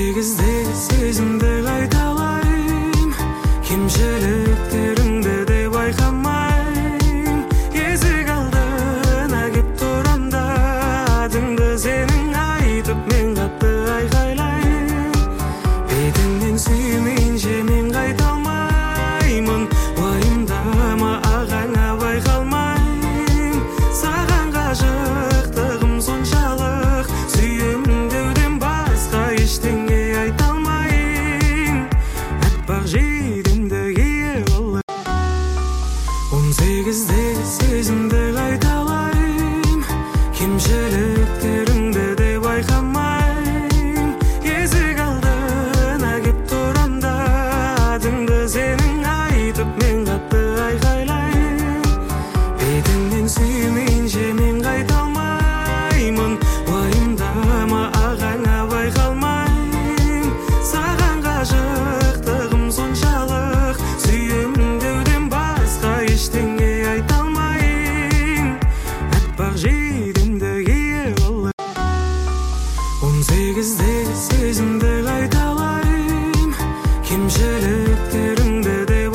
сегіздегі сезімді қайта алайын, кемшіліктеріңді де байқамайын. Есік алдына кеп тұрамда, атыңды сенің айтып мен қатты айқайлайын. Бетіңнен сүймейінше мен қайта алмаймын, уайымдама ағаңа байқалмайын. Саған ғашықтығым соншалық, сүйемін деуден басқа ештеңе айта алмайын. Аппақ жейдемді кие қолы 18-дегі сезімді қайта алайын, кемшіліктеріңді де байқамайын. Есік алдына кеп тұрамда, атыңды сенің айтып мен қатты айқайлайын. Бетіңнен сүймейінше мен қайта алмаймын, уайымдама ағаңа байқалмайын. Саған ғашықтығым соншалық, сүйемін деуден басқа ештеңе айта алмайын. Аппақ жейдемді кие қолы 18-дегі сезімді қайта алайын, кемшіліктер